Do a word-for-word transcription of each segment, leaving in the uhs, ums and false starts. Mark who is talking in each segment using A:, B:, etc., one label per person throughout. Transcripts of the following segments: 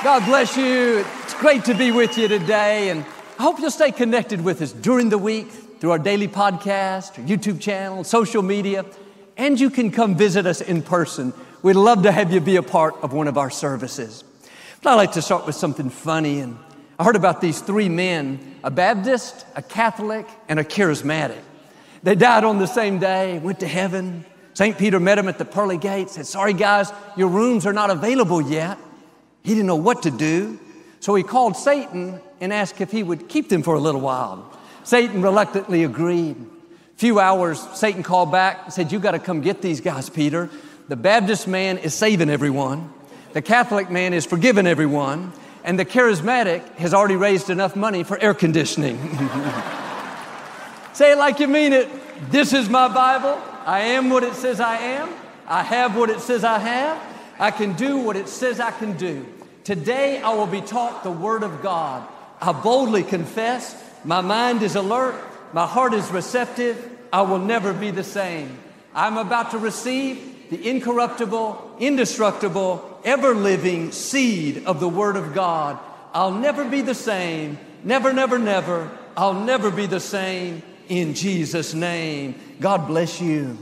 A: God bless you. It's great to be with you today, and I hope you'll stay connected with us during the week through our daily podcast, our YouTube channel, social media, and you can come visit us in person. We'd love to have you be a part of one of our services. But I'd like to start with something funny, and I heard about these three men, a Baptist, a Catholic, and a charismatic. They died on the same day, went to heaven. Saint Peter met them at the pearly gates, said, "Sorry guys, your rooms are not available yet." He didn't know what to do, so he called Satan and asked if he would keep them for a little while. Satan reluctantly agreed. A few hours, Satan called back and said, "You got to come get these guys, Peter. The Baptist man is saving everyone. The Catholic man is forgiving everyone. And the charismatic has already raised enough money for air conditioning." Say it like you mean it. This is my Bible. I am what it says I am. I have what it says I have. I can do what it says I can do. Today I will be taught the Word of God. I boldly confess, my mind is alert, my heart is receptive, I will never be the same. I'm about to receive the incorruptible, indestructible, ever-living seed of the Word of God. I'll never be the same, never, never, never. I'll never be the same in Jesus' name. God bless you.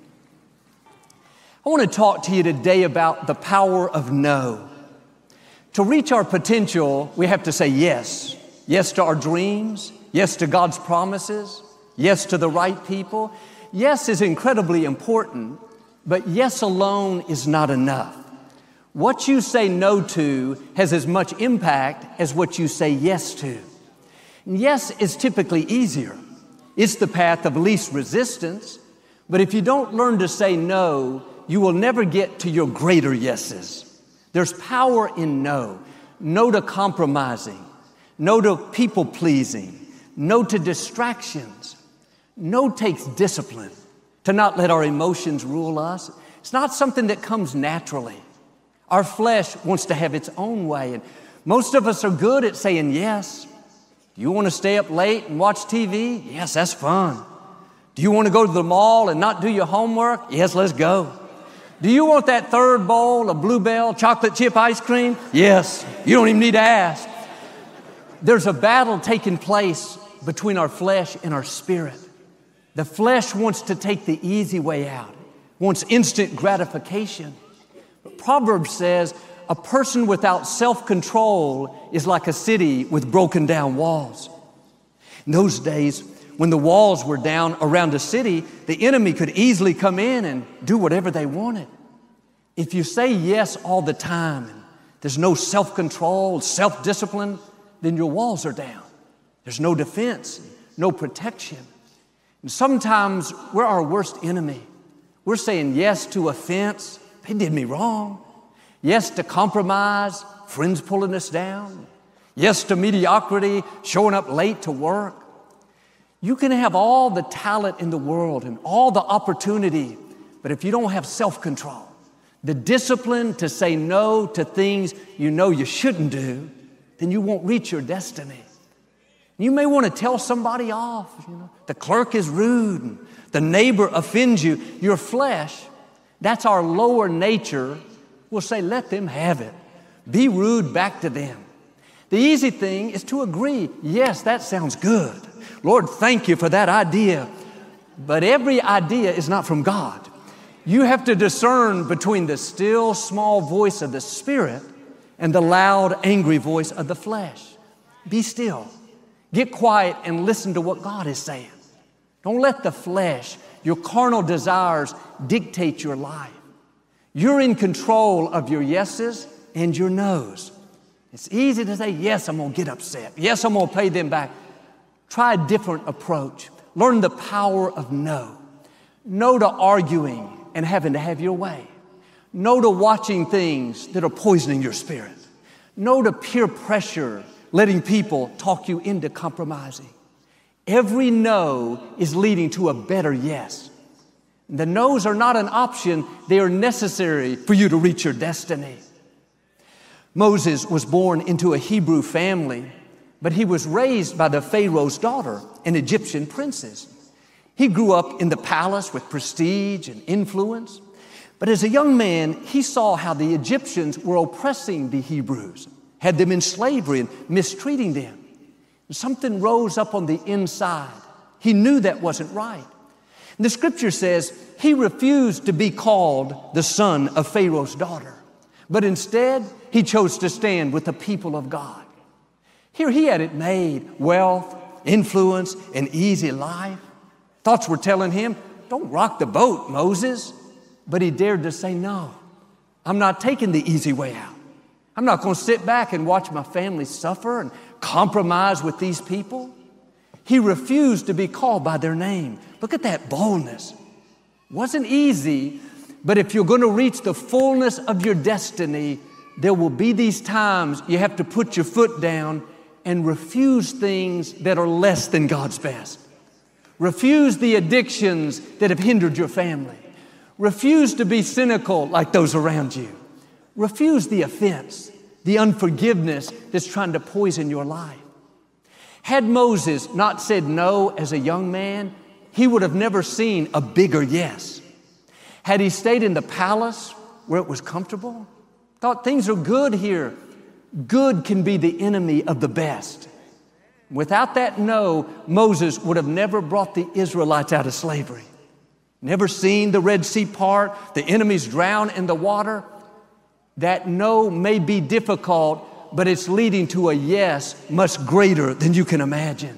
A: I want to talk to you today about the power of no. To reach our potential, we have to say yes. Yes to our dreams. Yes to God's promises. Yes to the right people. Yes is incredibly important, but yes alone is not enough. What you say no to has as much impact as what you say yes to. And yes is typically easier. It's the path of least resistance, but if you don't learn to say no, you will never get to your greater yeses. There's power in no. No to compromising. No to people pleasing. No to distractions. No takes discipline to not let our emotions rule us. It's not something that comes naturally. Our flesh wants to have its own way, and most of us are good at saying yes. Do you want to stay up late and watch T V? Yes, that's fun. Do you want to go to the mall and not do your homework? Yes, let's go. Do you want that third bowl of Bluebell chocolate chip ice cream? Yes. You don't even need to ask. There's a battle taking place between our flesh and our spirit. The flesh wants to take the easy way out, wants instant gratification. But Proverbs says a person without self-control is like a city with broken down walls. In those days, when the walls were down around a city, the enemy could easily come in and do whatever they wanted. If you say yes all the time, and there's no self-control, self-discipline, then your walls are down. There's no defense, no protection. And sometimes we're our worst enemy. We're saying yes to offense. They did me wrong. Yes to compromise, friends pulling us down. Yes to mediocrity, showing up late to work. You can have all the talent in the world and all the opportunity, but if you don't have self-control, the discipline to say no to things you know you shouldn't do, then you won't reach your destiny. You may want to tell somebody off. You know, the clerk is rude, and the neighbor offends you. Your flesh, that's our lower nature, will say, let them have it. Be rude back to them. The easy thing is to agree. Yes, that sounds good. Lord, thank you for that idea. But every idea is not from God. You have to discern between the still, small voice of the Spirit and the loud, angry voice of the flesh. Be still. Get quiet and listen to what God is saying. Don't let the flesh, your carnal desires, dictate your life. You're in control of your yeses and your nos. It's easy to say, yes, I'm going to get upset. Yes, I'm going to pay them back. Try a different approach. Learn the power of no. No to arguing and having to have your way. No to watching things that are poisoning your spirit. No to peer pressure, letting people talk you into compromising. Every no is leading to a better yes. The no's are not an option. They are necessary for you to reach your destiny. Moses was born into a Hebrew family, but he was raised by the Pharaoh's daughter, an Egyptian princess. He grew up in the palace with prestige and influence. But as a young man, he saw how the Egyptians were oppressing the Hebrews, had them in slavery and mistreating them. And something rose up on the inside. He knew that wasn't right. And the scripture says he refused to be called the son of Pharaoh's daughter, but instead he chose to stand with the people of God. Here he had it made, wealth, influence, an easy life. Thoughts were telling him, don't rock the boat, Moses. But he dared to say, no, I'm not taking the easy way out. I'm not going to sit back and watch my family suffer and compromise with these people. He refused to be called by their name. Look at that boldness. Wasn't easy, but if you're going to reach the fullness of your destiny, there will be these times you have to put your foot down and refuse things that are less than God's best. Refuse the addictions that have hindered your family. Refuse to be cynical like those around you. Refuse the offense, the unforgiveness that's trying to poison your life. Had Moses not said no as a young man, he would have never seen a bigger yes. Had he stayed in the palace where it was comfortable, thought things are good here, good can be the enemy of the best. Without that no, Moses would have never brought the Israelites out of slavery. Never seen the Red Sea part, the enemies drown in the water. That no may be difficult, but it's leading to a yes much greater than you can imagine.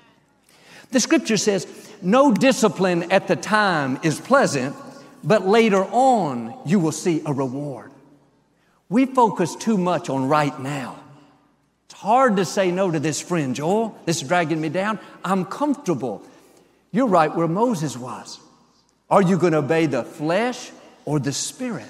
A: The scripture says, no discipline at the time is pleasant, but later on you will see a reward. We focus too much on right now. It's hard to say no to this friend, Joel. This is dragging me down. I'm comfortable. You're right where Moses was. Are you going to obey the flesh or the spirit?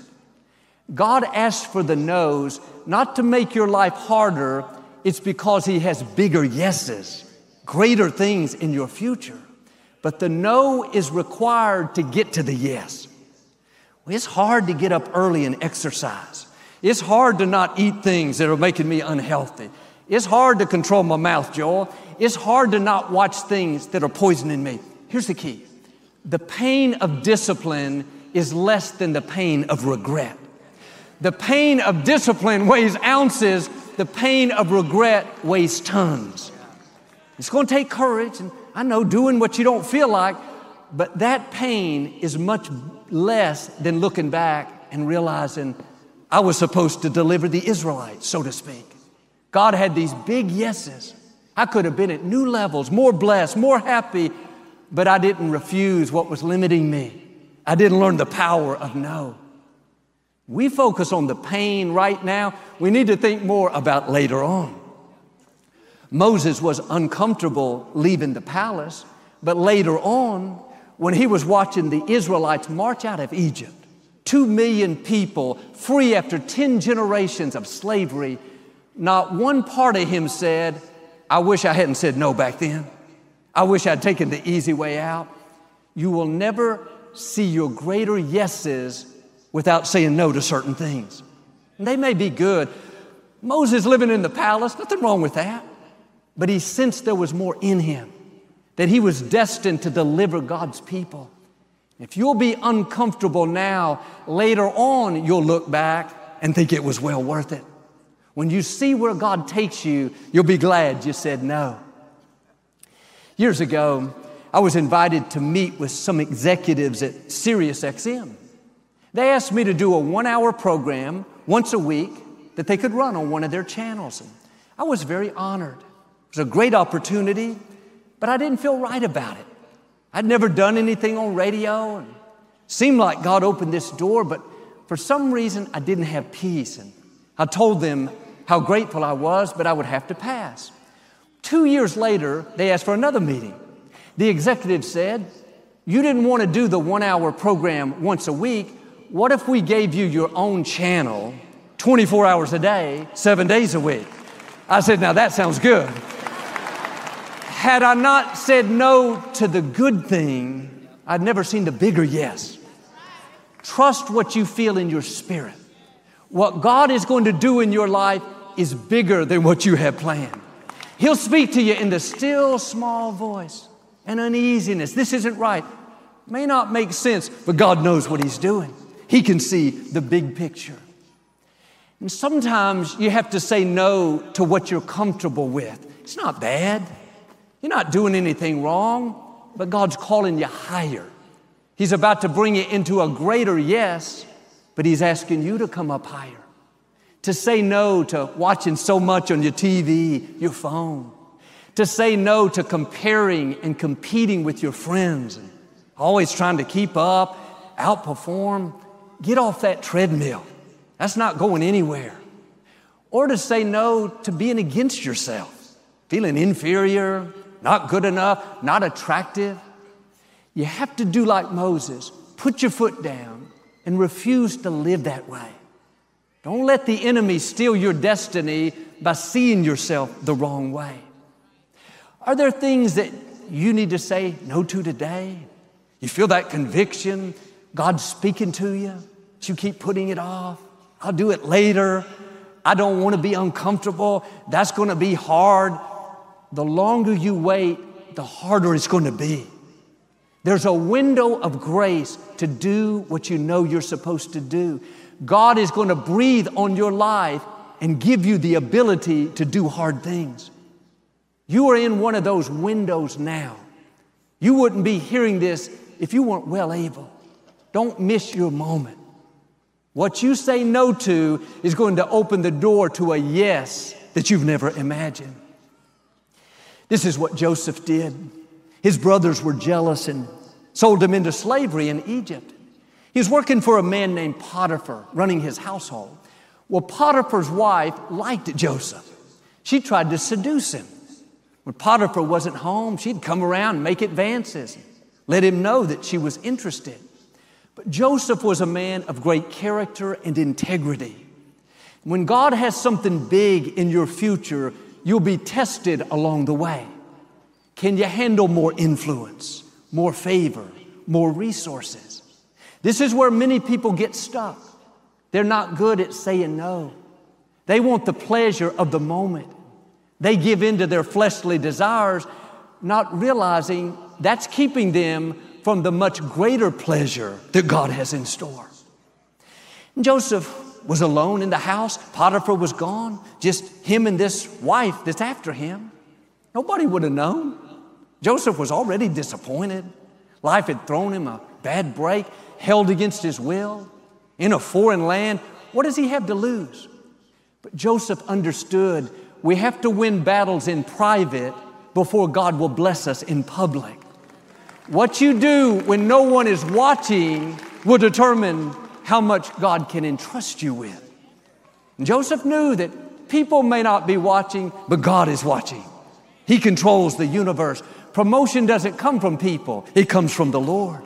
A: God asks for the no's not to make your life harder. It's because He has bigger yeses, greater things in your future. But the no is required to get to the yes. It's hard to get up early and exercise. It's hard to not eat things that are making me unhealthy. It's hard to control my mouth, Joel. It's hard to not watch things that are poisoning me. Here's the key. The pain of discipline is less than the pain of regret. The pain of discipline weighs ounces. The pain of regret weighs tons. It's going to take courage, and I know doing what you don't feel like, but that pain is much less than looking back and realizing I was supposed to deliver the Israelites, so to speak. God had these big yeses. I could have been at new levels, more blessed, more happy, but I didn't refuse what was limiting me. I didn't learn the power of no. We focus on the pain right now. We need to think more about later on. Moses was uncomfortable leaving the palace, but later on, when he was watching the Israelites march out of Egypt, two million people free after ten generations of slavery, not one part of him said, I wish I hadn't said no back then. I wish I'd taken the easy way out. You will never see your greater yeses without saying no to certain things. And they may be good. Moses living in the palace, nothing wrong with that. But he sensed there was more in him, that he was destined to deliver God's people. If you'll be uncomfortable now, later on you'll look back and think it was well worth it. When you see where God takes you, you'll be glad you said no. Years ago, I was invited to meet with some executives at Sirius X M. They asked me to do a one-hour program once a week that they could run on one of their channels. And I was very honored. It was a great opportunity, but I didn't feel right about it. I'd never done anything on radio, and it seemed like God opened this door, but for some reason I didn't have peace. And I told them how grateful I was, but I would have to pass. Two years later, they asked for another meeting. The executive said, you didn't want to do the one-hour program once a week. What if we gave you your own channel twenty-four hours a day, seven days a week? I said, now that sounds good. Had I not said no to the good thing, I'd never seen the bigger yes. Trust what you feel in your spirit. What God is going to do in your life is bigger than what you have planned. He'll speak to you in the still small voice and uneasiness. This isn't right. May not make sense, but God knows what He's doing. He can see the big picture. And sometimes you have to say no to what you're comfortable with. It's not bad. You're not doing anything wrong, but God's calling you higher. He's about to bring you into a greater yes, but He's asking you to come up higher. To say no to watching so much on your T V, your phone. To say no to comparing and competing with your friends and always trying to keep up, outperform. Get off that treadmill. That's not going anywhere. Or to say no to being against yourself, feeling inferior, not good enough, not attractive. You have to do like Moses. Put your foot down and refuse to live that way. Don't let the enemy steal your destiny by seeing yourself the wrong way. Are there things that you need to say no to today? You feel that conviction, God's speaking to you, but you keep putting it off. I'll do it later. I don't want to be uncomfortable. That's going to be hard. The longer you wait, the harder it's going to be. There's a window of grace to do what you know you're supposed to do. God is going to breathe on your life and give you the ability to do hard things. You are in one of those windows now. You wouldn't be hearing this if you weren't well able. Don't miss your moment. What you say no to is going to open the door to a yes that you've never imagined. This is what Joseph did. His brothers were jealous and sold him into slavery in Egypt. He was working for a man named Potiphar, running his household. Well, Potiphar's wife liked Joseph. She tried to seduce him. When Potiphar wasn't home, she'd come around and make advances, let him know that she was interested. But Joseph was a man of great character and integrity. When God has something big in your future, you'll be tested along the way. Can you handle more influence, more favor, more resources? This is where many people get stuck. They're not good at saying no. They want the pleasure of the moment. They give in to their fleshly desires, not realizing that's keeping them from the much greater pleasure that God has in store. And Joseph was alone in the house. Potiphar was gone. Just him and this wife that's after him. Nobody would have known. Joseph was already disappointed. Life had thrown him a bad break, held against his will, in a foreign land. What does he have to lose? But Joseph understood we have to win battles in private before God will bless us in public. What you do when no one is watching will determine how much God can entrust you with. And Joseph knew that people may not be watching, but God is watching. He controls the universe. Promotion doesn't come from people. It comes from the Lord.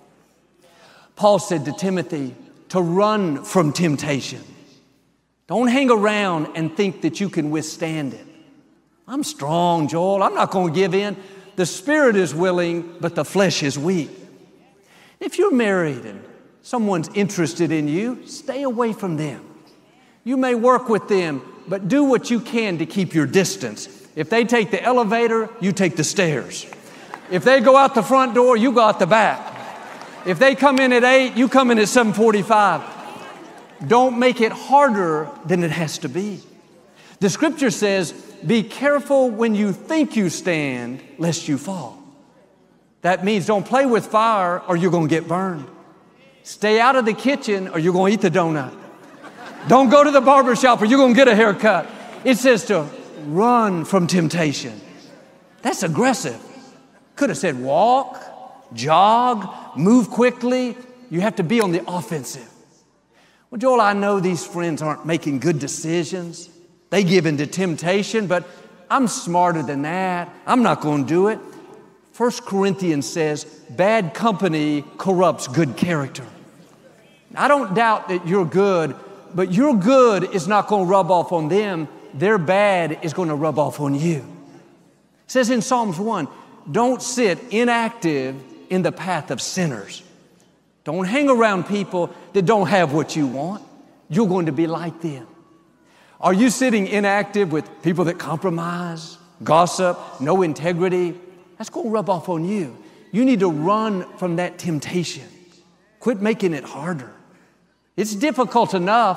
A: Paul said to Timothy to run from temptation. Don't hang around and think that you can withstand it. I'm strong, Joel. I'm not going to give in. The spirit is willing, but the flesh is weak. If you're married and someone's interested in you, stay away from them. You may work with them, but do what you can to keep your distance. If they take the elevator, you take the stairs. If they go out the front door, you go out the back. If they come in at eight, you come in at seven forty-five. Don't make it harder than it has to be. The scripture says, be careful when you think you stand, lest you fall. That means don't play with fire or you're going to get burned. Stay out of the kitchen or you're going to eat the donut. Don't go to the barber shop or you're going to get a haircut. It says to run from temptation. That's aggressive. Could have said walk, jog, move quickly. You have to be on the offensive. Well, Joel, I know these friends aren't making good decisions. They give in to temptation, but I'm smarter than that. I'm not going to do it. First Corinthians says, bad company corrupts good character. I don't doubt that you're good, but your good is not going to rub off on them. Their bad is going to rub off on you. It says in Psalms one, don't sit inactive in the path of sinners. Don't hang around people that don't have what you want. You're going to be like them. Are you sitting inactive with people that compromise, gossip, no integrity? That's going to rub off on you. You need to run from that temptation. Quit making it harder. It's difficult enough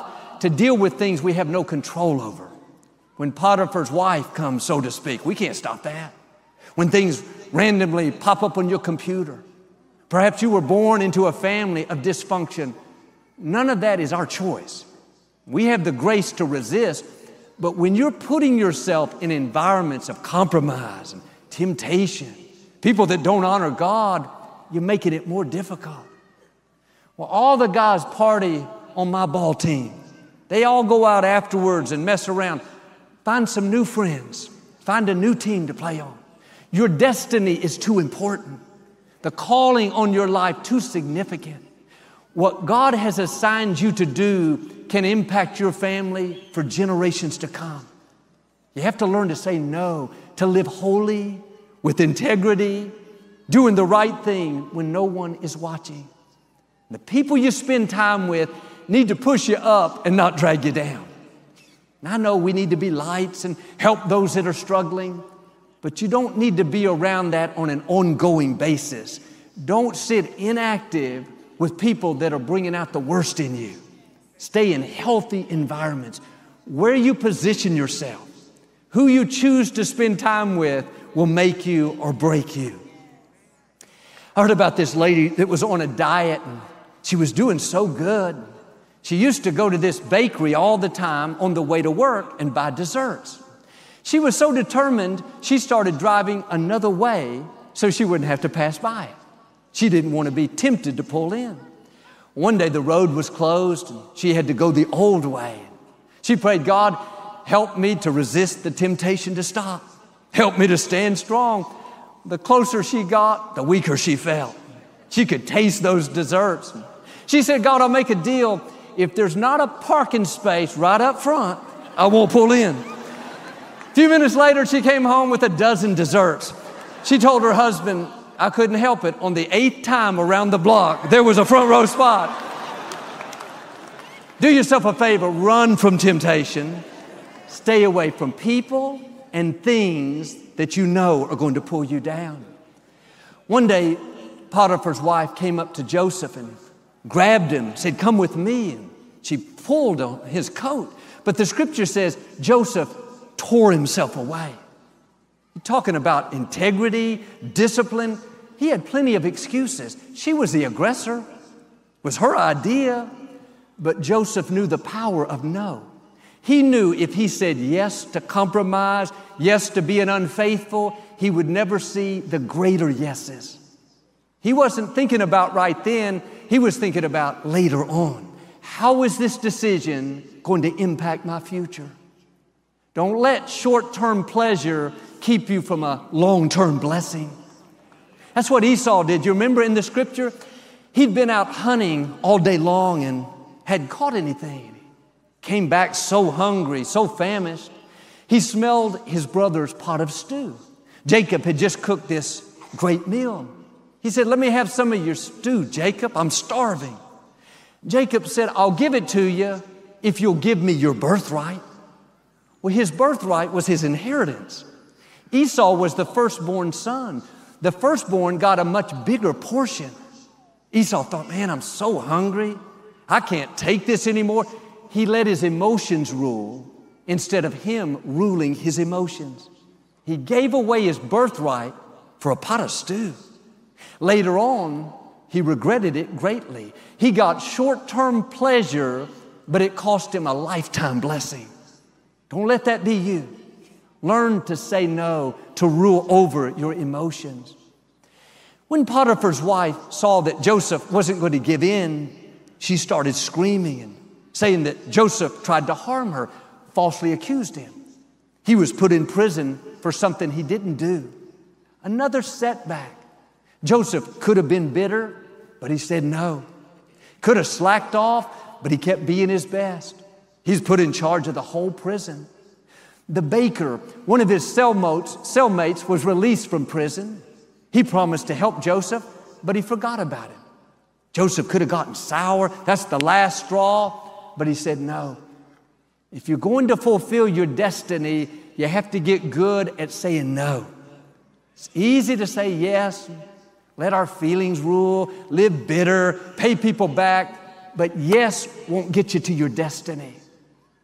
A: to deal with things we have no control over. When Potiphar's wife comes, so to speak, we can't stop that. When things randomly pop up on your computer. Perhaps you were born into a family of dysfunction. None of that is our choice. We have the grace to resist, but when you're putting yourself in environments of compromise and temptation, people that don't honor God, you're making it more difficult. Well, all the guys party on my ball team. They all go out afterwards and mess around. Find some new friends. Find a new team to play on. Your destiny is too important. The calling on your life too significant. What God has assigned you to do can impact your family for generations to come. You have to learn to say no, to live holy, with integrity, doing the right thing when no one is watching. The people you spend time with need to push you up and not drag you down. And I know we need to be lights and help those that are struggling, but you don't need to be around that on an ongoing basis. Don't sit inactive with people that are bringing out the worst in you. Stay in healthy environments. Where you position yourself, who you choose to spend time with will make you or break you. I heard about this lady that was on a diet and she was doing so good. She used to go to this bakery all the time on the way to work and buy desserts. She was so determined, she started driving another way so she wouldn't have to pass by it. She didn't want to be tempted to pull in. One day the road was closed and she had to go the old way. She prayed, God, help me to resist the temptation to stop. Help me to stand strong. The closer she got, the weaker she felt. She could taste those desserts. She said, God, I'll make a deal. If there's not a parking space right up front, I won't pull in. A few minutes later, she came home with a dozen desserts. She told her husband, I couldn't help it. On the eighth time around the block, there was a front row spot. Do yourself a favor, run from temptation. Stay away from people and things that you know are going to pull you down. One day, Potiphar's wife came up to Joseph and grabbed him, said, come with me. And she pulled on his coat. But the scripture says Joseph tore himself away. You're talking about integrity, discipline. He had plenty of excuses. She was the aggressor. It was her idea. But Joseph knew the power of no. He knew if he said yes to compromise, yes to being unfaithful, he would never see the greater yeses. He wasn't thinking about right then. He was thinking about later on. How is this decision going to impact my future? Don't let short-term pleasure keep you from a long-term blessing. That's what Esau did. You remember in the scripture? He'd been out hunting all day long and hadn't caught anything. Came back so hungry, so famished. He smelled his brother's pot of stew. Jacob had just cooked this great meal. He said, let me have some of your stew, Jacob. I'm starving. Jacob said, I'll give it to you if you'll give me your birthright. Well, his birthright was his inheritance. Esau was the firstborn son. The firstborn got a much bigger portion. Esau thought, man, I'm so hungry. I can't take this anymore. He let his emotions rule instead of him ruling his emotions. He gave away his birthright for a pot of stew. Later on, he regretted it greatly. He got short-term pleasure, but it cost him a lifetime blessing. Don't let that be you. Learn to say no, to rule over your emotions. When Potiphar's wife saw that Joseph wasn't going to give in, she started screaming and saying that Joseph tried to harm her, falsely accused him. He was put in prison for something he didn't do. Another setback. Joseph could have been bitter, but he said no. Could have slacked off, but he kept being his best. He's put in charge of the whole prison. The baker, one of his cellmates, cellmates was released from prison. He promised to help Joseph, but he forgot about him. Joseph could have gotten sour. That's the last straw. But he said, no. If you're going to fulfill your destiny, you have to get good at saying no. It's easy to say yes, let our feelings rule, live bitter, pay people back, but yes won't get you to your destiny.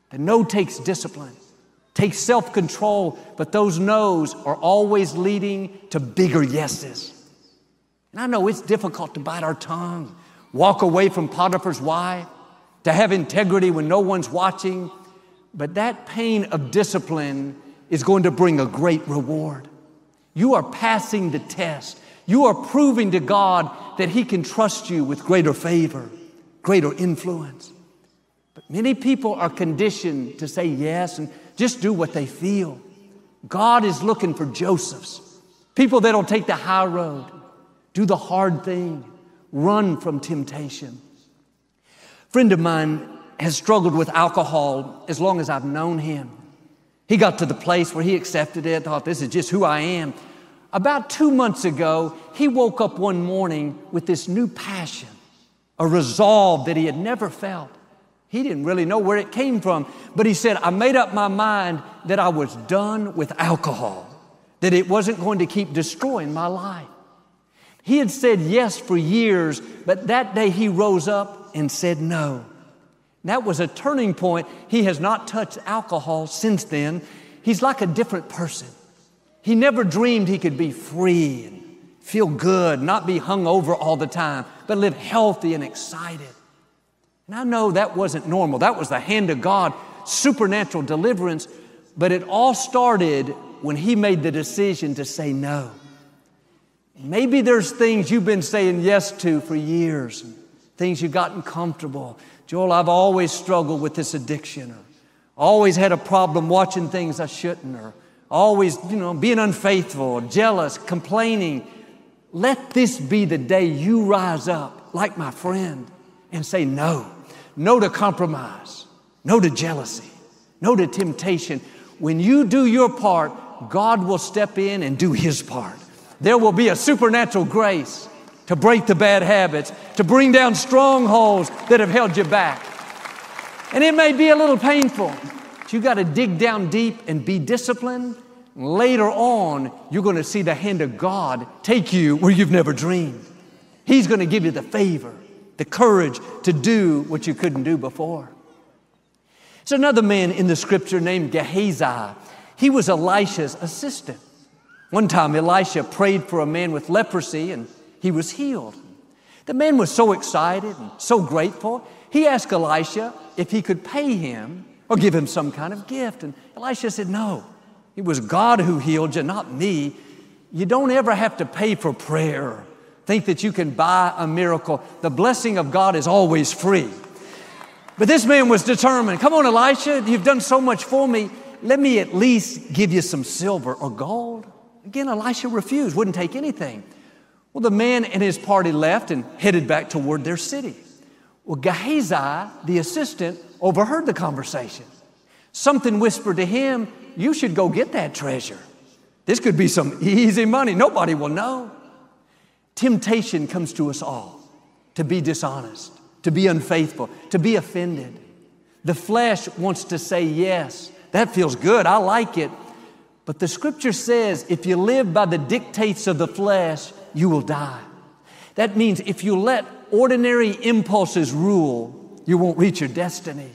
A: The no takes discipline, takes self-control, but those no's are always leading to bigger yeses. And I know it's difficult to bite our tongue, walk away from Potiphar's wife, to have integrity when no one's watching, but that pain of discipline is going to bring a great reward. You are passing the test. You are proving to God that He can trust you with greater favor, greater influence. But many people are conditioned to say yes and just do what they feel. God is looking for Josephs, people that'll take the high road, do the hard thing, run from temptation. A friend of mine has struggled with alcohol as long as I've known him. He got to the place where he accepted it, thought, this is just who I am. About two months ago, he woke up one morning with this new passion, a resolve that he had never felt. He didn't really know where it came from, but he said, I made up my mind that I was done with alcohol, that it wasn't going to keep destroying my life. He had said yes for years, but that day he rose up and said no. That was a turning point. He has not touched alcohol since then. He's like a different person. He never dreamed he could be free and feel good, not be hung over all the time, but live healthy and excited. And I know that wasn't normal. That was the hand of God, supernatural deliverance. But it all started when he made the decision to say no. Maybe there's things you've been saying yes to for years, things you've gotten comfortable. Joel, I've always struggled with this addiction, or always had a problem watching things I shouldn't, or always, you know, being unfaithful, jealous, complaining. Let this be the day you rise up like my friend and say no. No to compromise. No to jealousy. No to temptation. When you do your part, God will step in and do His part. There will be a supernatural grace to break the bad habits, to bring down strongholds that have held you back. And it may be a little painful, but you got to dig down deep and be disciplined. Later on, you're going to see the hand of God take you where you've never dreamed. He's going to give you the favor, the courage to do what you couldn't do before. There's another man in the scripture named Gehazi. He was Elisha's assistant. One time, Elisha prayed for a man with leprosy and he was healed. The man was so excited and so grateful. He asked Elisha if he could pay him or give him some kind of gift. And Elisha said, no, it was God who healed you, not me. You don't ever have to pay for prayer. Think that you can buy a miracle. The blessing of God is always free. But this man was determined. Come on, Elisha, you've done so much for me. Let me at least give you some silver or gold. Again, Elisha refused, wouldn't take anything. Well, the man and his party left and headed back toward their city. Well, Gehazi, the assistant, overheard the conversation. Something whispered to him, you should go get that treasure. This could be some easy money. Nobody will know. Temptation comes to us all to be dishonest, to be unfaithful, to be offended. The flesh wants to say yes. That feels good. I like it. But the scripture says if you live by the dictates of the flesh, you will die. That means if you let ordinary impulses rule, you won't reach your destiny.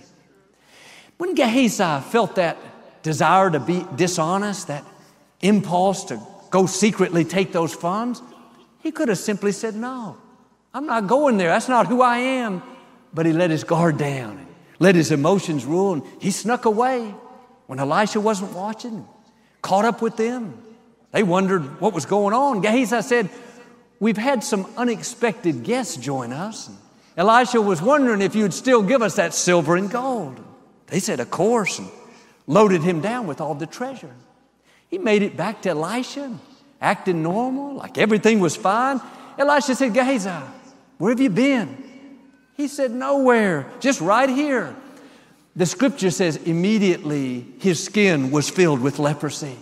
A: When Gehazi felt that desire to be dishonest, that impulse to go secretly take those funds, he could have simply said, no, I'm not going there. That's not who I am. But he let his guard down and let his emotions rule, and he snuck away when Elisha wasn't watching. Caught up with them. They wondered what was going on. Gehazi said, we've had some unexpected guests join us. And Elisha was wondering if you'd still give us that silver and gold. They said, of course, and loaded him down with all the treasure. He made it back to Elisha, acting normal, like everything was fine. Elisha said, Gehazi, where have you been? He said, nowhere, just right here. The scripture says immediately his skin was filled with leprosy.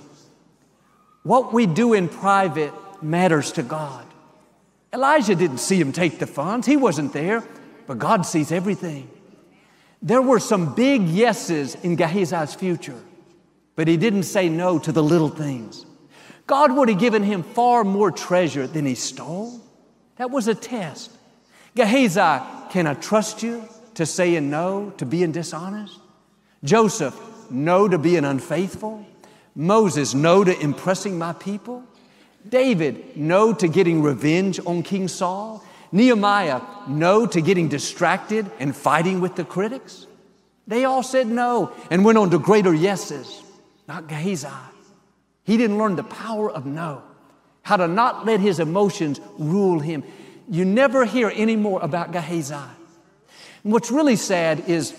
A: What we do in private matters to God. Elijah didn't see him take the funds. He wasn't there, but God sees everything. There were some big yeses in Gehazi's future, but he didn't say no to the little things. God would have given him far more treasure than he stole. That was a test. Gehazi, can I trust you to saying no, to being dishonest? Joseph, no to being unfaithful. Moses, no to impressing my people. David, no to getting revenge on King Saul. Nehemiah, no to getting distracted and fighting with the critics. They all said no and went on to greater yeses. Not Gehazi. He didn't learn the power of no, how to not let his emotions rule him. You never hear any more about Gehazi. And what's really sad is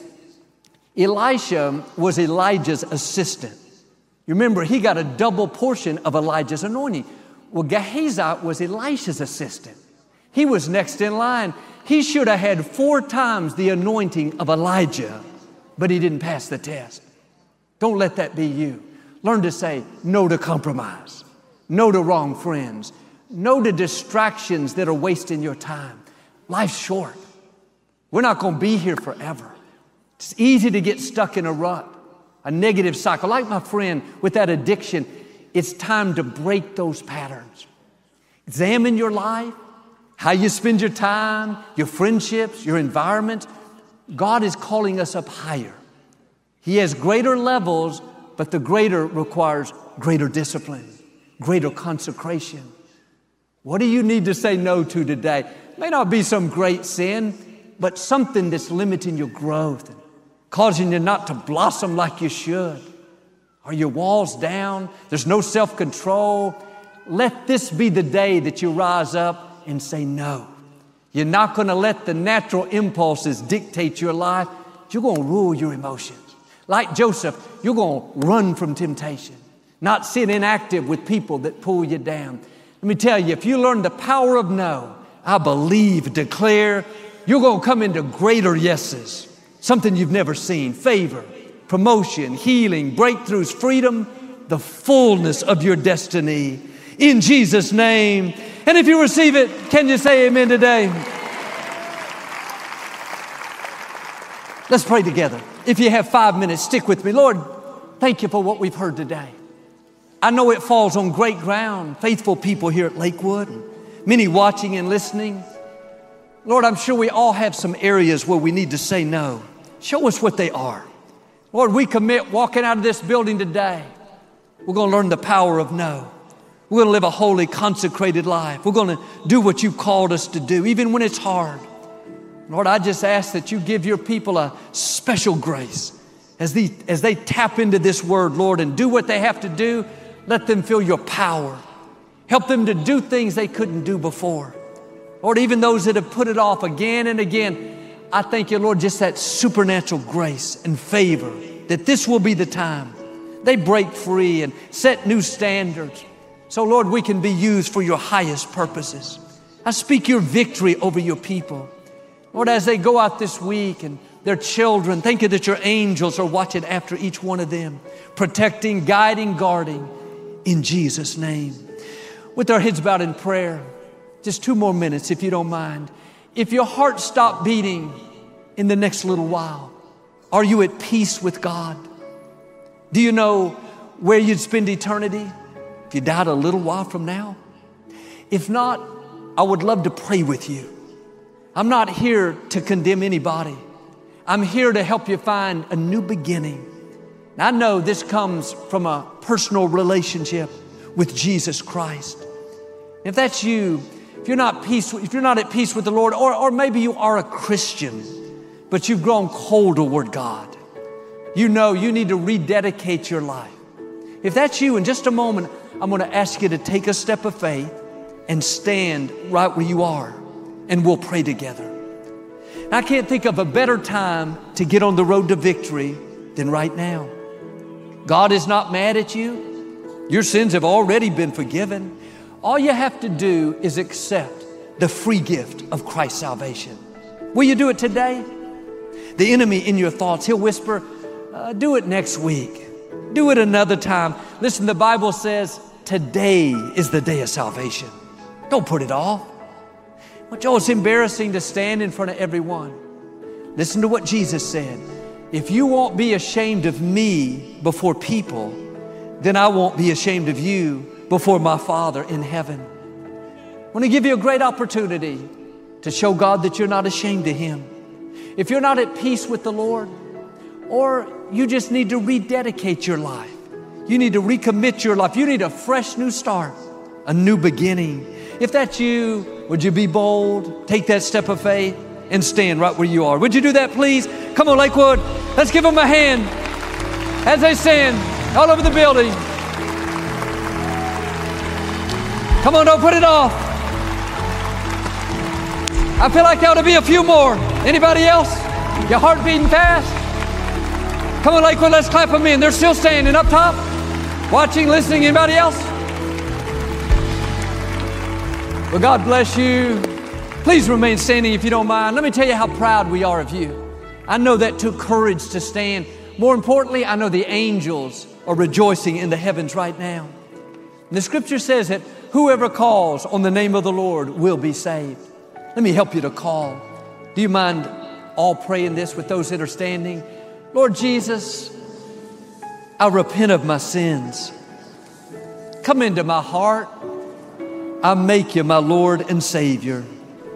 A: Elisha was Elijah's assistant. You remember, he got a double portion of Elijah's anointing. Well, Gehazi was Elisha's assistant. He was next in line. He should have had four times the anointing of Elijah, but he didn't pass the test. Don't let that be you. Learn to say no to compromise, no to wrong friends, no to distractions that are wasting your time. Life's short. We're not going to be here forever. It's easy to get stuck in a rut, a negative cycle. Like my friend with that addiction, it's time to break those patterns. Examine your life, how you spend your time, your friendships, your environment. God is calling us up higher. He has greater levels, but the greater requires greater discipline, greater consecration. What do you need to say no to today? It may not be some great sin, but something that's limiting your growth and causing you not to blossom like you should. Are your walls down? There's no self-control. Let this be the day that you rise up and say no. You're not going to let the natural impulses dictate your life. You're going to rule your emotions. Like Joseph, you're going to run from temptation, not sit inactive with people that pull you down. Let me tell you, if you learn the power of no, I believe, declare, you're going to come into greater yeses, something you've never seen, favor, promotion, healing, breakthroughs, freedom, the fullness of your destiny in Jesus' name. And if you receive it, can you say amen today? Let's pray together. If you have five minutes, stick with me. Lord, thank you for what we've heard today. I know it falls on great ground, faithful people here at Lakewood, many watching and listening. Lord, I'm sure we all have some areas where we need to say no. Show us what they are. Lord, we commit walking out of this building today. We're going to learn the power of no. We're going to live a holy, consecrated life. We're going to do what you've called us to do, even when it's hard. Lord, I just ask that you give your people a special grace as they, as they tap into this word, Lord, and do what they have to do. Let them feel your power. Help them to do things they couldn't do before. Lord, even those that have put it off again and again, I thank you, Lord, just that supernatural grace and favor, that this will be the time they break free and set new standards. So, Lord, we can be used for your highest purposes. I speak your victory over your people. Lord, as they go out this week and their children, thank you that your angels are watching after each one of them, protecting, guiding, guarding, in Jesus' name. With our heads bowed in prayer, just two more minutes, if you don't mind. If your heart stopped beating in the next little while, are you at peace with God? Do you know where you'd spend eternity if you died a little while from now? If not, I would love to pray with you. I'm not here to condemn anybody. I'm here to help you find a new beginning. Now, I know this comes from a personal relationship with Jesus Christ. If that's you, if you're not peace, if you're not at peace with the Lord, or, or maybe you are a Christian, but you've grown cold toward God, you know you need to rededicate your life. If that's you, in just a moment, I'm going to ask you to take a step of faith and stand right where you are, and we'll pray together. And I can't think of a better time to get on the road to victory than right now. God is not mad at you. Your sins have already been forgiven. All you have to do is accept the free gift of Christ's salvation. Will you do it today? The enemy in your thoughts, he'll whisper, uh, do it next week. Do it another time. Listen, the Bible says today is the day of salvation. Don't put it off. But Joe, it's embarrassing to stand in front of everyone. Listen to what Jesus said. If you won't be ashamed of me before people, then I won't be ashamed of you before my Father in heaven. I want to give you a great opportunity to show God that you're not ashamed of Him. If you're not at peace with the Lord, or you just need to rededicate your life. You need to recommit your life. You need a fresh new start, a new beginning. If that's you, would you be bold, take that step of faith, and stand right where you are? Would you do that, please? Come on, Lakewood. Let's give them a hand as they stand all over the building. Come on, don't put it off. I feel like there ought to be a few more. Anybody else? Your heart beating fast? Come on, Lakewood, let's clap them in. They're still standing up top, watching, listening. Anybody else? Well, God bless you. Please remain standing if you don't mind. Let me tell you how proud we are of you. I know that took courage to stand. More importantly, I know the angels are rejoicing in the heavens right now. And the scripture says that whoever calls on the name of the Lord will be saved. Let me help you to call. Do you mind all praying this with those that are standing? Lord Jesus, I repent of my sins. Come into my heart. I make you my Lord and Savior.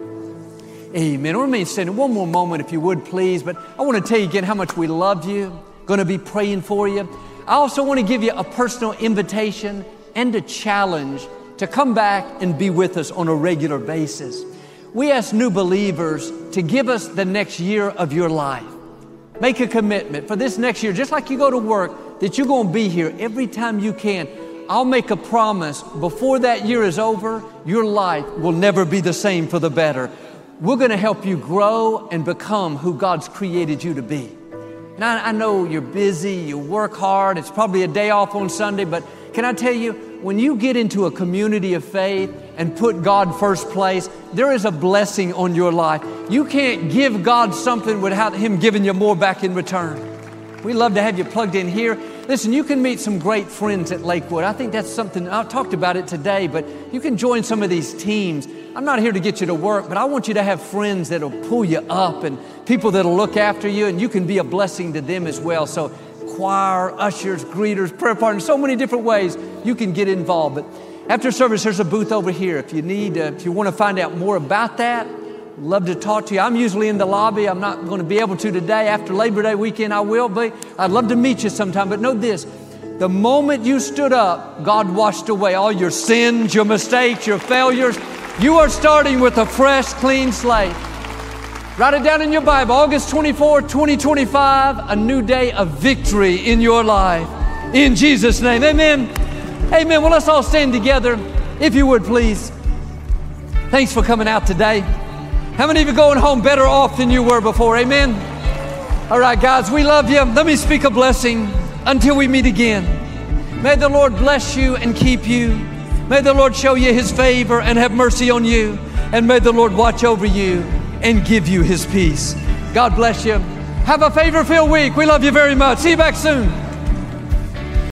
A: Amen. Remain standing one more moment if you would, please. But I want to tell you again how much we love you. Going to be praying for you. I also want to give you a personal invitation and a challenge to come back and be with us on a regular basis. We ask new believers to give us the next year of your life. Make a commitment for this next year, just like you go to work, that you're going to be here every time you can. I'll make a promise before that year is over, your life will never be the same for the better. We're going to help you grow and become who God's created you to be. And I, I know you're busy, you work hard, it's probably a day off on Sunday, but can I tell you, when you get into a community of faith and put God first place, there is a blessing on your life. You can't give God something without Him giving you more back in return. We love to have you plugged in here. Listen, you can meet some great friends at Lakewood. I think that's something, I talked about it today, but you can join some of these teams. I'm not here to get you to work, but I want you to have friends that'll pull you up and people that'll look after you, and you can be a blessing to them as well. So choir, ushers, greeters, prayer partners, so many different ways you can get involved. But after service, there's a booth over here. If you need, uh, if you want to find out more about that, love to talk to you. I'm usually in the lobby. I'm not going to be able to today. After Labor Day weekend, I will be. I'd love to meet you sometime. But know this, the moment you stood up, God washed away all your sins, your mistakes, your failures. You are starting with a fresh, clean slate. Write it down in your Bible. August twenty-fourth, twenty twenty-five, a new day of victory in your life. In Jesus' name, amen. Amen. Well, let's all stand together, if you would, please. Thanks for coming out today. How many of you going home better off than you were before? Amen. All right, guys, we love you. Let me speak a blessing until we meet again. May the Lord bless you and keep you. May the Lord show you His favor and have mercy on you. And may the Lord watch over you and give you His peace. God bless you. Have a favor-filled week. We love you very much. See you back soon.